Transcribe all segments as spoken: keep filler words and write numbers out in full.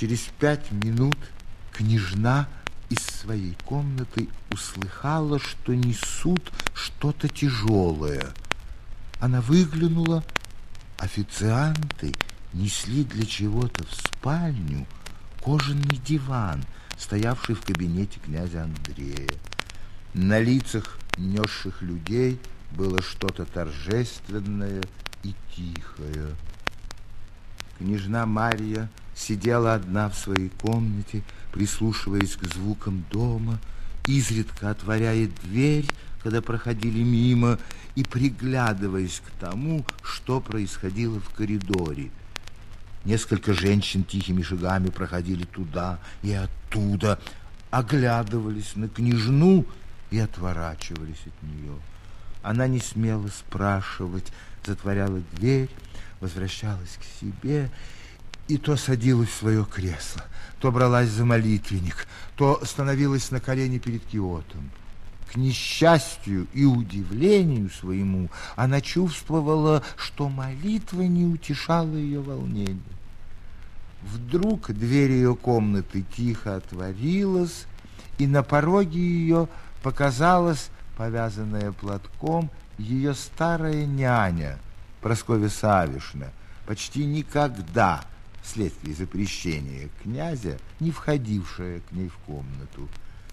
Через пять минут княжна из своей комнаты услыхала, что несут что-то тяжелое. Она выглянула. Официанты несли для чего-то в спальню кожаный диван, стоявший в кабинете князя Андрея. На лицах несших людей было что-то торжественное и тихое. Княжна Марья сидела одна в своей комнате, прислушиваясь к звукам дома, изредка отворяя дверь, когда проходили мимо, и приглядываясь к тому, что происходило в коридоре. Несколько женщин тихими шагами проходили туда и оттуда, оглядывались на княжну и отворачивались от нее. Она не смела спрашивать, затворяла дверь, возвращалась к себе и то садилась в свое кресло, то бралась за молитвенник, то становилась на колени перед киотом. К несчастью и удивлению своему она чувствовала, что молитва не утешала ее волнение. Вдруг дверь ее комнаты тихо отворилась, и на пороге ее показалась, повязанная платком, ее старая няня Прасковья Савишна, почти никогда, вследствие запрещения князя, не входившая к ней в комнату.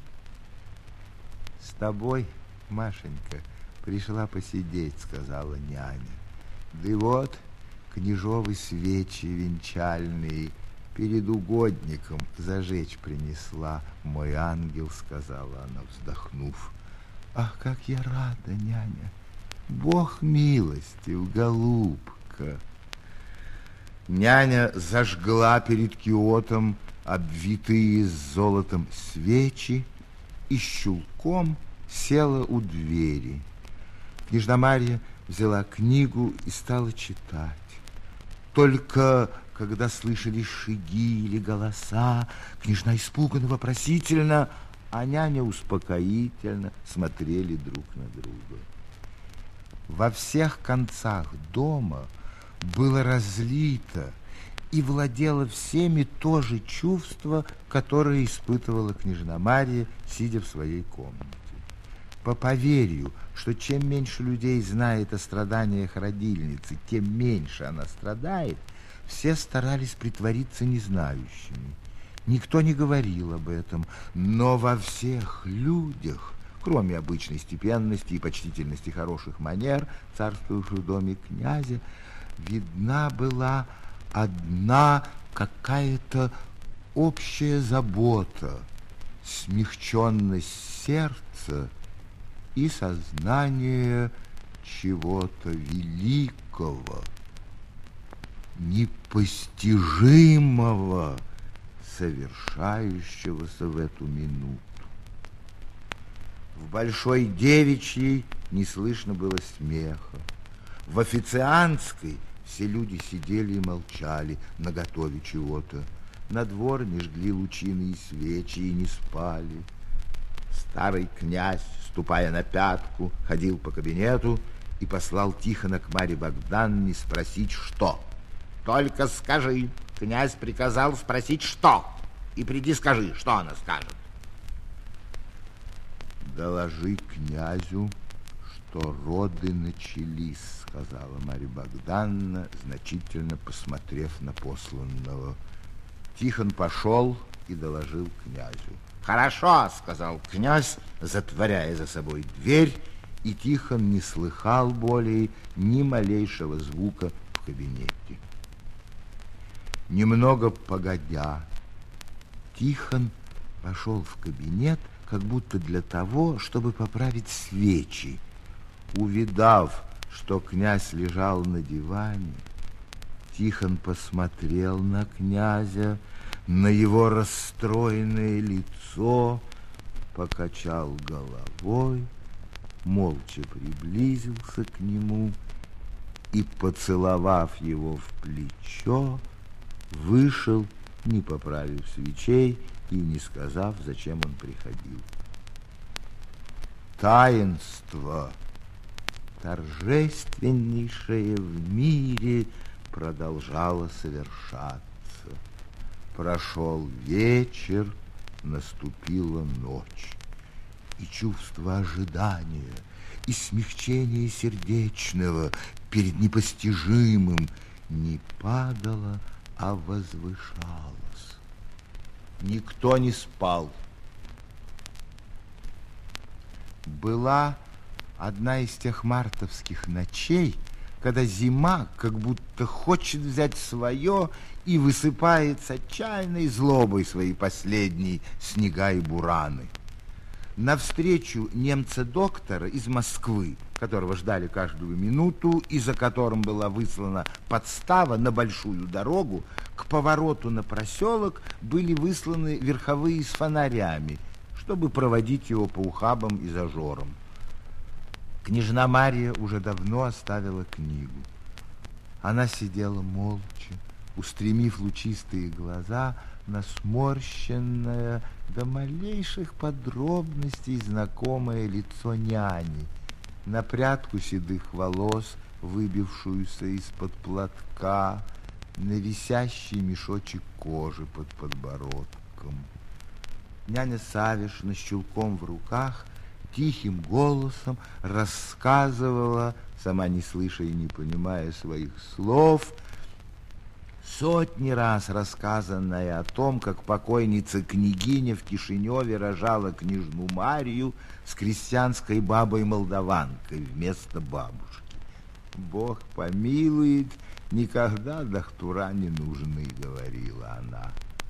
«С тобой, Машенька, пришла посидеть», — сказала няня. «Да и вот княжовы свечи венчальные перед угодником зажечь принесла, мой ангел», — сказала она, вздохнув. «Ах, как я рада, няня! Бог милостив, голубка!» Няня зажгла перед киотом обвитые золотом свечи и щелком села у двери. Княжна Марья взяла книгу и стала читать. Только когда слышали шаги или голоса, княжна испуганно, вопросительно, а няня успокоительно смотрели друг на друга. Во всех концах дома было разлито и владело всеми то же чувство, которое испытывала княжна Марья, сидя в своей комнате. По поверью, что чем меньше людей знает о страданиях родильницы, тем меньше она страдает, все старались притвориться незнающими. Никто не говорил об этом, но во всех людях, кроме обычной степенности и почтительности хороших манер, царствующих в доме князя, видна была одна какая-то общая забота, смягченность сердца и сознание чего-то великого, непостижимого, совершающегося в эту минуту. В большой девичьей не слышно было смеха. В официантской все люди сидели и молчали, наготове чего-то. На двор не жгли лучины и свечи и не спали. Старый князь, ступая на пятку, ходил по кабинету и послал Тихона к Марье Богданне спросить, что. «Только скажи», князь приказал спросить, что. И приди скажи, что она скажет. «Доложи князю, что роды начались», — сказала Марья Богданна, значительно посмотрев на посланного. Тихон пошел и доложил князю. «Хорошо», — сказал князь, затворяя за собой дверь, и Тихон не слыхал более ни малейшего звука в кабинете. Немного погодя, Тихон вошел в кабинет, как будто для того, чтобы поправить свечи. Увидав, что князь лежал на диване, Тихон посмотрел на князя, на его расстроенное лицо, покачал головой, молча приблизился к нему и, поцеловав его в плечо, вышел, не поправив свечей и не сказав, зачем он приходил. Таинство, торжественнейшее в мире, продолжало совершаться. Прошел вечер, наступила ночь, и чувство ожидания, и смягчения сердечного перед непостижимым не падало, а возвышалось. Никто не спал. Была одна из тех мартовских ночей, когда зима как будто хочет взять свое и высыпает с отчаянной злобой свои последние снега и бураны. Навстречу немца-доктора из Москвы, которого ждали каждую минуту и за которым была выслана подстава на большую дорогу, к повороту на проселок были высланы верховые с фонарями, чтобы проводить его по ухабам и зажорам. Княжна Марья уже давно оставила книгу. Она сидела молча, устремив лучистые глаза на сморщенное до малейших подробностей знакомое лицо няни, на прядку седых волос, выбившуюся из-под платка, на висящий мешочек кожи под подбородком. Няня Савишна с чулком в руках тихим голосом рассказывала, сама не слыша и не понимая своих слов, сотни раз рассказанная о том, как покойница-княгиня в Кишиневе рожала княжну Марию с крестьянской бабой-молдаванкой вместо бабушки. Бог помилует, никогда доктора не нужны, говорила она.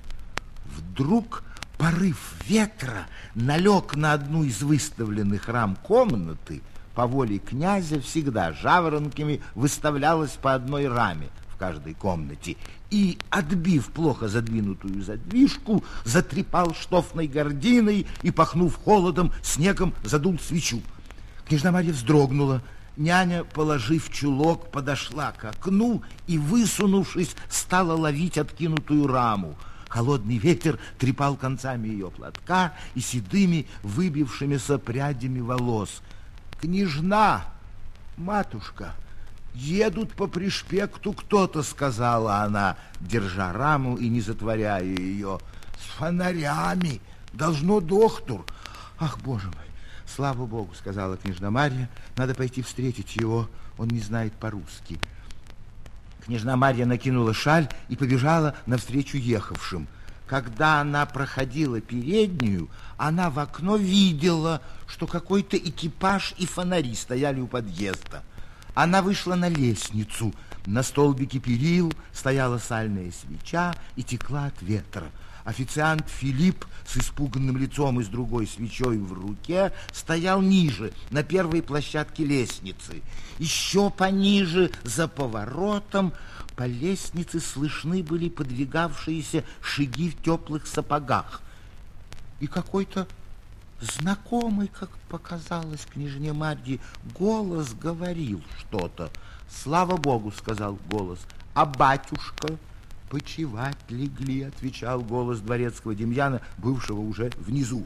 Вдруг порыв ветра налег на одну из выставленных рам комнаты. По воле князя всегда жаворонками выставлялась по одной раме в каждой комнате, и, отбив плохо задвинутую задвижку, затрепал штофной гординой и, пахнув холодом, снегом задул свечу. Княжна Марья вздрогнула. Няня, положив чулок, подошла к окну и, высунувшись, стала ловить откинутую раму. Холодный ветер трепал концами ее платка и седыми выбившимися прядями волос. «Княжна, матушка, едут по пришпекту кто-то», — сказала она, держа раму и не затворяя ее. «С фонарями, должно доктор». «Ах, боже мой, слава богу», — сказала княжна Марья, — «надо пойти встретить его, он не знает по-русски». Княжна Марья накинула шаль и побежала навстречу ехавшим. Когда она проходила переднюю, она в окно видела, что какой-то экипаж и фонари стояли у подъезда. Она вышла на лестницу. На столбике перил стояла сальная свеча и текла от ветра. Официант Филипп с испуганным лицом и с другой свечой в руке стоял ниже, на первой площадке лестницы. Еще пониже, за поворотом, по лестнице слышны были подвигавшиеся шаги в теплых сапогах. И какой-то знакомый, как показалось княжне Марье, голос говорил что-то. «Слава богу», — сказал голос, — «а батюшка?» «Почивать легли», — отвечал голос дворецкого Демьяна, бывшего уже внизу.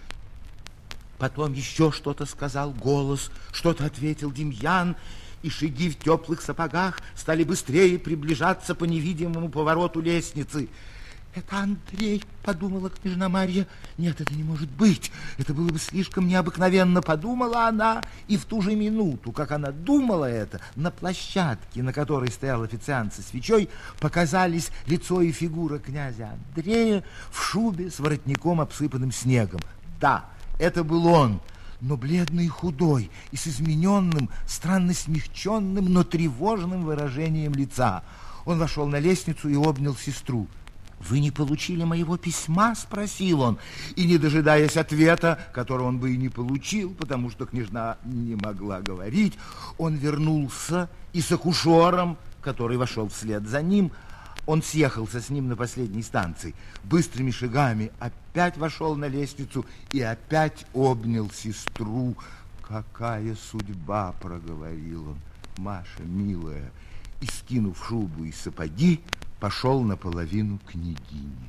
Потом еще что-то сказал голос, что-то ответил Демьян, и шаги в теплых сапогах стали быстрее приближаться по невидимому повороту лестницы. «Это Андрей», — подумала княжна Марья. «Нет, это не может быть. Это было бы слишком необыкновенно», — подумала она. И в ту же минуту, как она думала это, на площадке, на которой стоял официант со свечой, показались лицо и фигура князя Андрея в шубе с воротником, обсыпанным снегом. Да, это был он, но бледный и худой, и с измененным, странно смягченным, но тревожным выражением лица. Он вошел на лестницу и обнял сестру. «Вы не получили моего письма?» — спросил он. И, не дожидаясь ответа, которого он бы и не получил, потому что княжна не могла говорить, он вернулся и с акушером, который вошел вслед за ним, он съехался с ним на последней станции, быстрыми шагами опять вошел на лестницу и опять обнял сестру. «Какая судьба!» — проговорил он. «Маша, милая!» И, скинув шубу и сапоги, пошел наполовину к княгине.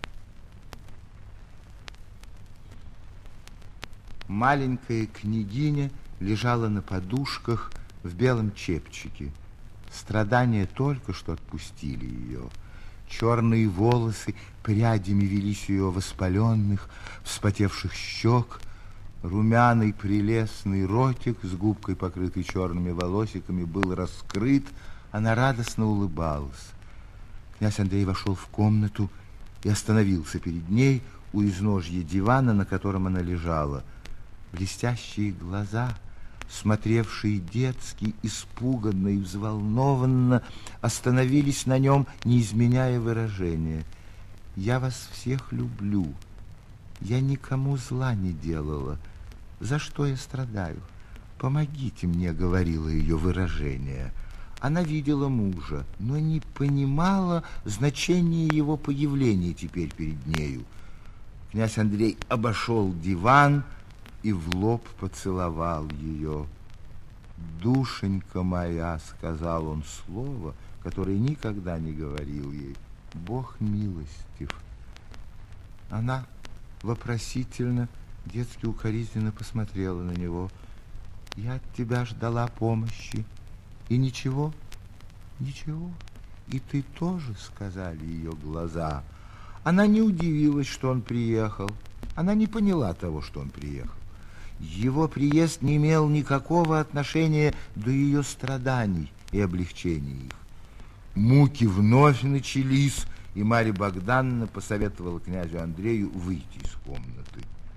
Маленькая княгиня лежала на подушках в белом чепчике. Страдания только что отпустили ее. Черные волосы прядями велись у ее воспаленных, вспотевших щек. Румяный прелестный ротик с губкой, покрытой черными волосиками, был раскрыт. Она радостно улыбалась. Князь Андрей вошел в комнату и остановился перед ней у изножья дивана, на котором она лежала. Блестящие глаза, смотревшие детски, испуганно и взволнованно, остановились на нем, не изменяя выражения. «Я вас всех люблю. Я никому зла не делала. За что я страдаю? Помогите мне», — говорило ее выражение. Она видела мужа, но не понимала значения его появления теперь перед нею. Князь Андрей обошел диван и в лоб поцеловал ее. «Душенька моя», — сказал он слово, которое никогда не говорил ей, — «Бог милостив». Она вопросительно, детски укоризненно посмотрела на него. «Я от тебя ждала помощи. И ничего, ничего. И ты тоже», — сказали ее глаза. Она не удивилась, что он приехал. Она не поняла того, что он приехал. Его приезд не имел никакого отношения до ее страданий и облегчения их. Муки вновь начались, и Марья Богдановна посоветовала князю Андрею выйти из комнаты.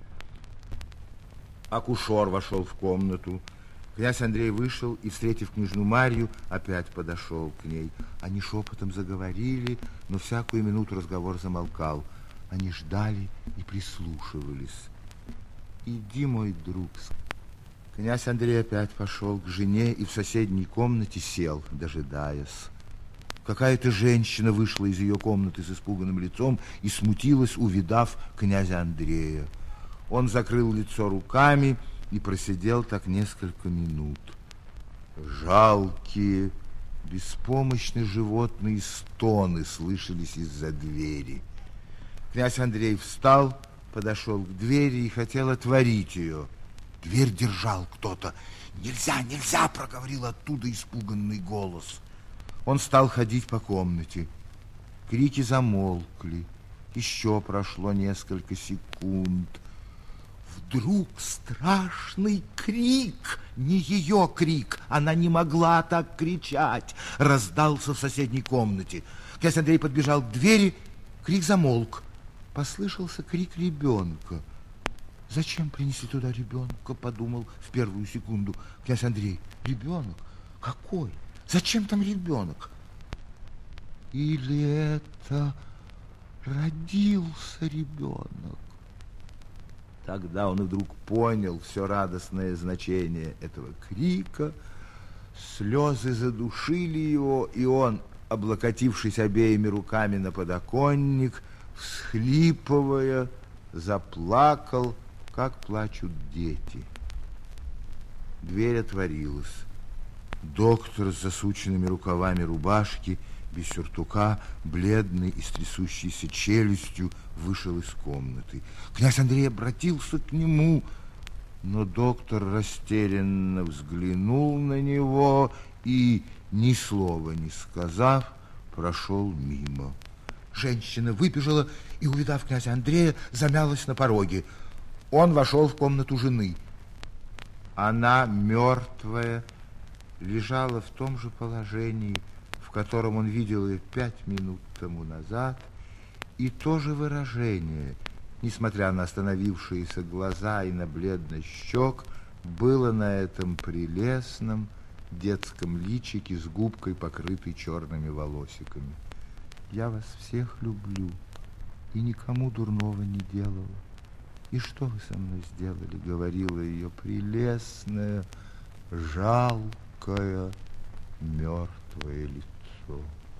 Акушер вошел в комнату. Князь Андрей вышел и, встретив княжну Марью, опять подошел к ней. Они шепотом заговорили, но всякую минуту разговор замолкал. Они ждали и прислушивались. «Иди, мой друг». Князь Андрей опять пошел к жене и в соседней комнате сел, дожидаясь. Какая-то женщина вышла из ее комнаты с испуганным лицом и смутилась, увидав князя Андрея. Он закрыл лицо руками и просидел так несколько минут. Жалкие, беспомощные животные стоны слышались из-за двери. Князь Андрей встал, подошел к двери и хотел отворить ее. Дверь держал кто-то. «Нельзя, нельзя!» — проговорил оттуда испуганный голос. Он стал ходить по комнате. Крики замолкли. Еще прошло несколько секунд. Вдруг страшный крик, не ее крик, она не могла так кричать, раздался в соседней комнате. Князь Андрей подбежал к двери, крик замолк. Послышался крик ребенка. «Зачем принесли туда ребенка?» — подумал в первую секунду князь Андрей. «Ребенок? Какой? Зачем там ребенок? Или это родился ребенок?» Тогда он вдруг понял все радостное значение этого крика. Слезы задушили его, и он, облокотившись обеими руками на подоконник, всхлипывая, заплакал, как плачут дети. Дверь отворилась. Доктор с засученными рукавами рубашки, без сюртука, бледный и с трясущейся челюстью, вышел из комнаты. Князь Андрей обратился к нему, но доктор растерянно взглянул на него и, ни слова не сказав, прошел мимо. Женщина выбежала и, увидав князя Андрея, замялась на пороге. Он вошел в комнату жены. Она, мертвая, лежала в том же положении, в котором он видел ее пять минут тому назад, и то же выражение, несмотря на остановившиеся глаза и на бледность щек, было на этом прелестном детском личике с губкой, покрытой черными волосиками. «Я вас всех люблю и никому дурного не делала. И что вы со мной сделали?» — говорило ее прелестное, жалкое, мертвое лицо.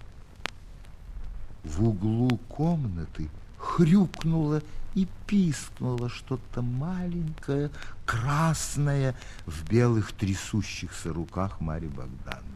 В углу комнаты хрюкнуло и пискнуло что-то маленькое, красное, в белых трясущихся руках Марьи Богдановны.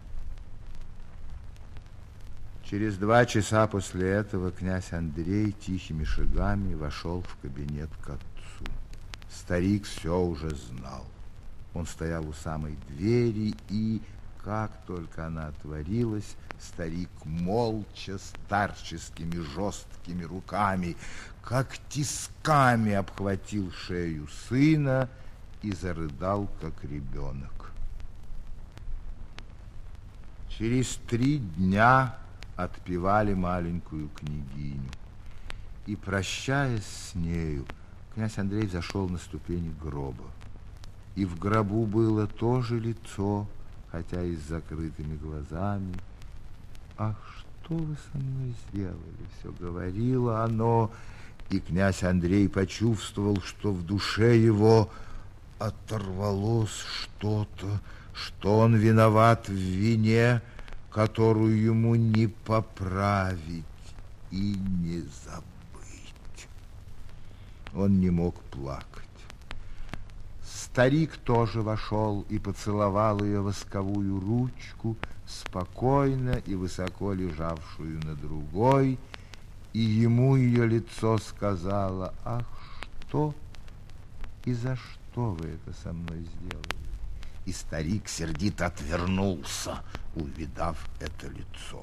Через два часа после этого князь Андрей тихими шагами вошел в кабинет к отцу. Старик все уже знал. Он стоял у самой двери и, как только она отворилась, старик молча, старческими жесткими руками, как тисками обхватил шею сына и зарыдал, как ребенок. Через три дня отпевали маленькую княгиню. И, прощаясь с нею, князь Андрей зашел на ступени гроба. И в гробу было то же лицо, хотя и с закрытыми глазами. «Ах, что вы со мной сделали?» — все говорило оно, и князь Андрей почувствовал, что в душе его оторвалось что-то, что он виноват в вине, которую ему не поправить и не забыть. Он не мог плакать. Старик тоже вошел и поцеловал ее восковую ручку, спокойно и высоко лежавшую на другой, и ему ее лицо сказала: «Ах, что и за что вы это со мной сделали?» И старик сердито отвернулся, увидав это лицо.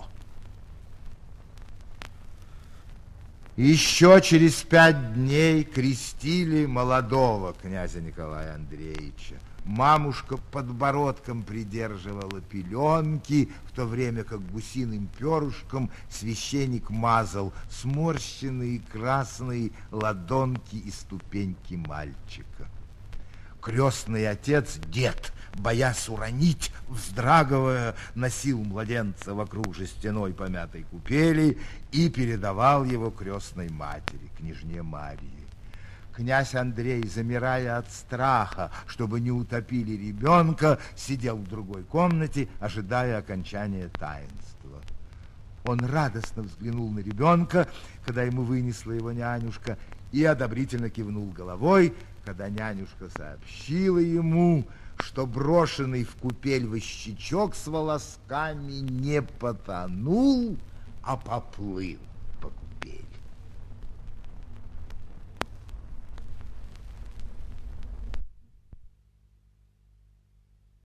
Еще через пять дней крестили молодого князя Николая Андреевича. Мамушка подбородком придерживала пеленки, в то время как гусиным перышком священник мазал сморщенные красные ладонки и ступеньки мальчика. Крестный отец, дед, боясь уронить, вздрагивая, носил младенца вокруг жестяной помятой купели и передавал его крестной матери, княжне Марии. Князь Андрей, замирая от страха, чтобы не утопили ребенка, сидел в другой комнате, ожидая окончания таинства. Он радостно взглянул на ребенка, когда ему вынесла его нянюшка, и одобрительно кивнул головой, когда нянюшка сообщила ему, что брошенный в купель вощичок с волосками не потонул, а поплыл.